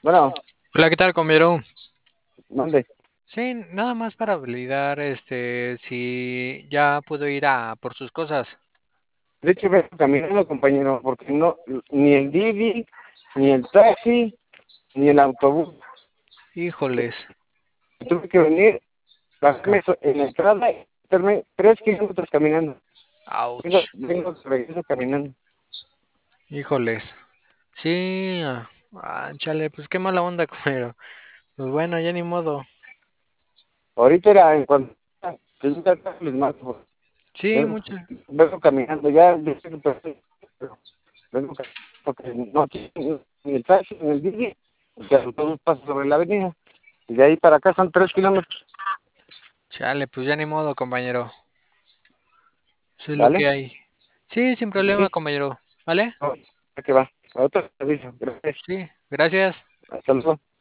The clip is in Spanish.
Bueno, Hola, ¿qué tal, compañero? mande. Sí, nada más para validar, si ya pudo ir a por sus cosas. De hecho, vengo caminando, compañero, porque no, ni el Didi, ni el taxi, ni el autobús. Híjoles, Tuve que venir, bajarme ca- en la entrada y meterme 3 kilómetros caminando. Vengo, ouch, vengo de regreso caminando. híjoles. Sí, chale, pues qué mala onda, compañero. Pues bueno, ya ni modo. Ahorita era en cuanto que yo acá les mato. Sí, Vengo, mucho. vengo caminando, ya sé que pero vengo caminando porque no tiene ni el taxi, ni el Didi, porque el autobús pasa sobre la avenida. Y de ahí para acá son 3 kilómetros. Chale, pues ya ni modo, compañero. Eso es lo ¿Vale? que hay. Sí, sin problema, Sí. compañero. ¿Vale? No, ¿a qué va? A otro servicio. Gracias. Sí, gracias. Hasta luego.